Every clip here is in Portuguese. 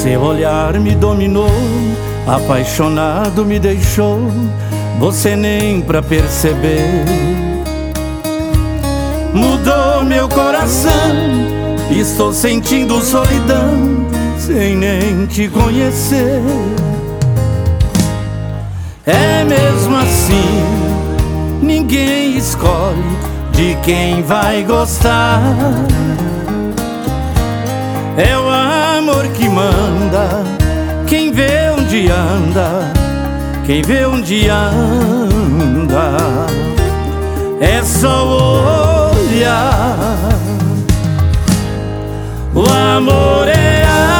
Seu olhar me dominou, apaixonado me deixou, você nem pra perceber. Mudou meu coração, estou sentindo solidão, sem nem te conhecer. É mesmo assim, ninguém escolhe de quem vai gostar. É o amor que manda, quem vê onde anda, quem vê onde anda. É só olhar. O amor é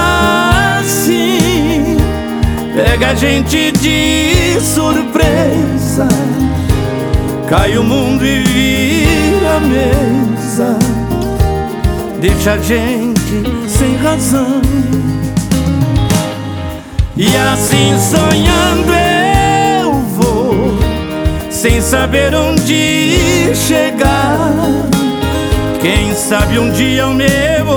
assim, pega a gente de surpresa, cai o mundo e vira a mesa, deixa a gente sem razão. E assim sonhando eu vou, sem saber onde chegar. Quem sabe um dia o meu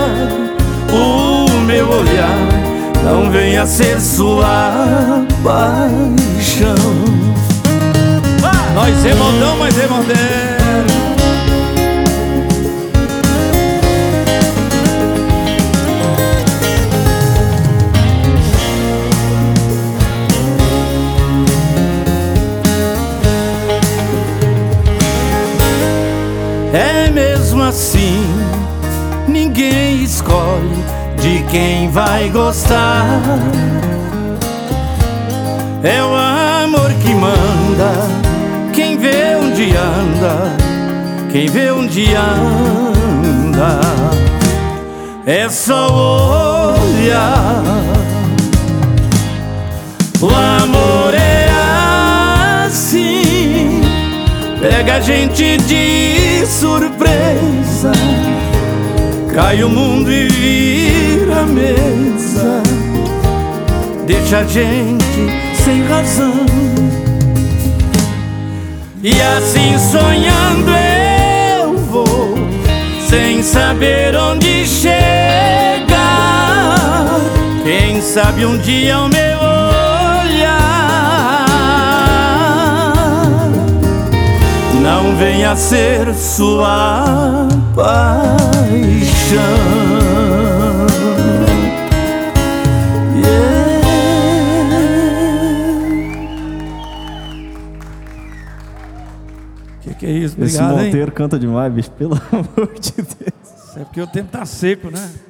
olhar não venha ser sua paixão. Nós é modão, mas é moderno. É mesmo assim, ninguém escolhe de quem vai gostar. É o amor que manda, quem vê onde anda, quem vê onde anda. É só olhar. O amor é assim, pega a gente de surpresa, cai o mundo e vira a mesa, deixa a gente sem razão. E assim sonhando eu vou, sem saber onde chegar. Quem sabe um dia o meu olhar não venha ser sua paixão. Que é isso? Esse Obrigado, Monteiro hein? canta demais, bicho, pelo amor de Deus. É porque o tempo tá seco, né?